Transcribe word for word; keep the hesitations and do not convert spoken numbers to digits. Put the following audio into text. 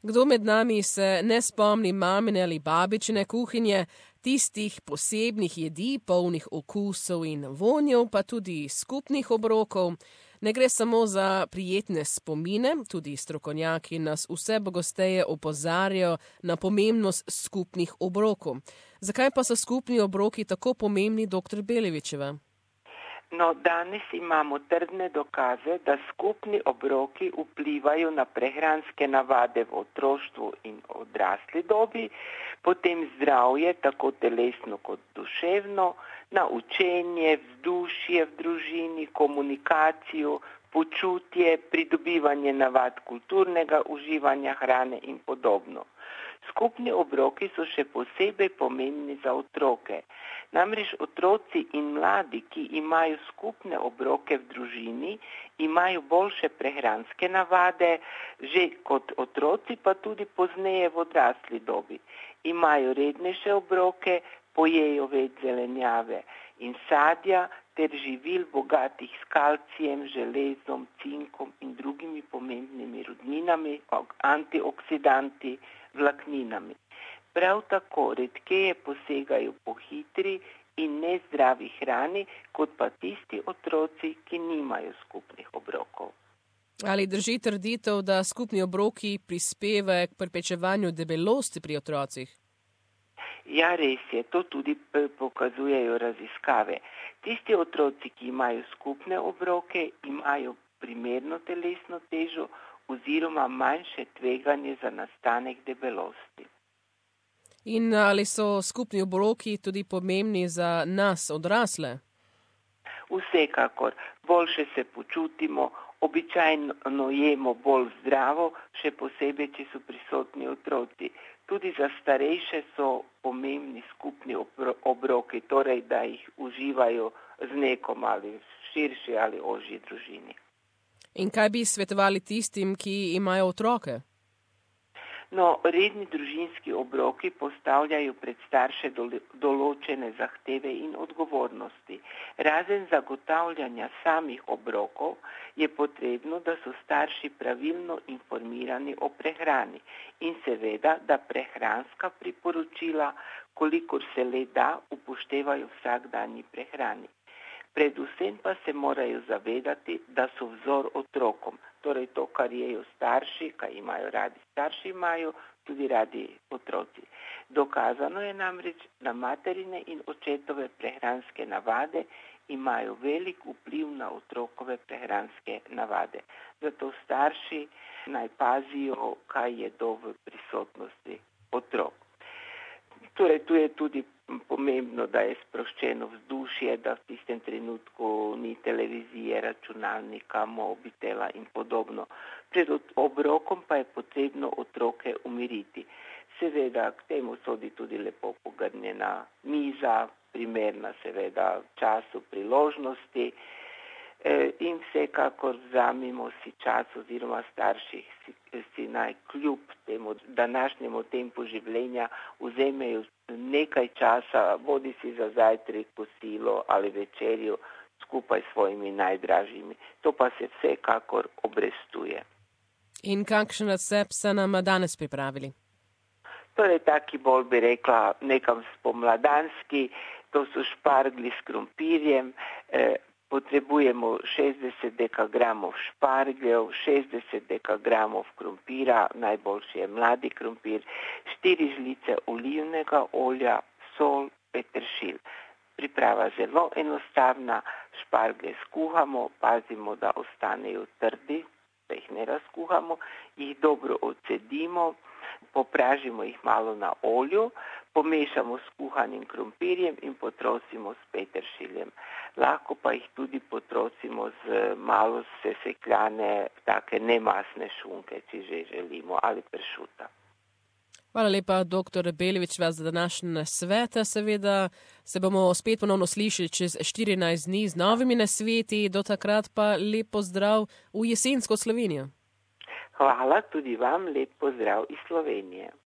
Kdo med nami se ne spomni mamine ali babičine kuhinje, tistih posebnih jedi, polnih okusov in vonjev, pa tudi skupnih obrokov. Ne gre samo za prijetne spomine, tudi strokovnjaki nas vse pogosteje opozarjajo na pomembnost skupnih obrokov. Zakaj pa so skupni obroki tako pomembni, doktor Belevičeva? No, danes imamo trdne dokaze, da skupni obroki vplivajo na prehranske navade v otroštvu in odrasli dobi, potem zdravje, tako telesno kot duševno, na učenje, vzdušje v družini, komunikacijo, počutje, pridobivanje navad kulturnega uživanja hrane in podobno. Skupni obroki so še posebej pomembni za otroke. Namreč otroci in mladi, ki imajo skupne obroke v družini, imajo boljše prehranske navade, že kot otroci, pa tudi pozneje v odrasli dobi. Imajo rednejše obroke, pojejo več zelenjave in sadja ter živil bogatih s kalcijem, železom, cinkom in drugimi pomembnimi rudninami, antioksidanti, vlakninami. Prav tako redkeje posegajo po hitri in nezdravi hrani, kot pa tisti otroci, ki nimajo skupnih obrokov. Ali drži trditev, da skupni obroki prispevajo k preprečevanju debelosti pri otrocih? Ja, res je, to tudi pokazujejo raziskave. Tisti otroci, ki imajo skupne obroke, imajo primerno telesno težo oziroma manjše tveganje za nastanek debelosti. In ali so skupni obroki tudi pomembni za nas, odrasle? Vsekakor, boljše se počutimo, običajno jemo bolj zdravo, še posebej, če so prisotni otroci. Tudi za starejše so pomembni skupni obroki, torej da jih uživajo z nekom ali širši ali ožji družini. In kaj bi svetovali tistim, ki imajo otroke? No, redni družinski obroki postavljajo pred starše določene zahteve in odgovornosti. Razen zagotavljanja samih obrokov je potrebno, da so starši pravilno informirani o prehrani in seveda, da prehranska priporočila, kolikor se le da, upoštevajo vsakdanji prehrani. Predvsem pa se morajo zavedati, da so vzor otrokom. Torej to, kar jejo starši, kar imajo radi starši, imajo tudi radi otroci. Dokazano je namreč, da materine in očetove prehranske navade imajo velik vpliv na otrokove prehranske navade. Zato starši naj pazijo, kaj jedo v prisotnosti otrok. Torej, tu je tudi pomembno, da je sproščeno vzdušje, da v tistem trenutku ni televizije, računalnika, mobitela in podobno. Pred obrokom pa je potrebno otroke umiriti. Seveda, k temu sodi tudi lepo pogrnjena miza, primerna seveda času priložnosti in vsekakor vzamimo si čas oziroma starših si, si naj kljub temu današnjemu tempu življenja vzemejo nekaj časa, bodi si za zajtrk, kosilo ali večerjo skupaj s svojimi najdražjimi. To pa se vsekakor obrestuje. In kakšen recept ste nam danes pripravili? Torej, taki bolj bi rekla nekam spomladanski, to so šparglji s krompirjem. Eh, potrebujemo šestdeset dekagramov špargljev, šestdeset dekagramov krompira, najboljši je mladi krompir, štiri žlice olivnega olja, sol, peteršilj. Priprava zelo enostavna, šparglje skuhamo, pazimo, da ostanejo trdi, da jih ne razkuhamo, jih dobro odcedimo, popražimo jih malo na olju, pomešamo s kuhanim krompirjem in potrosimo s peteršiljem. Lahko pa jih tudi potrosimo z malo sesekljane, take nemasne šunke, če že želimo, ali pršuta. Hvala lepa, doktor Belevič, vas za današnji nasvet. Seveda se bomo spet ponovno slišali čez štirinajst dni z novimi nasveti, do takrat pa lep pozdrav v jesensko Slovenijo. Hvala tudi vam, lep pozdrav iz Slovenije.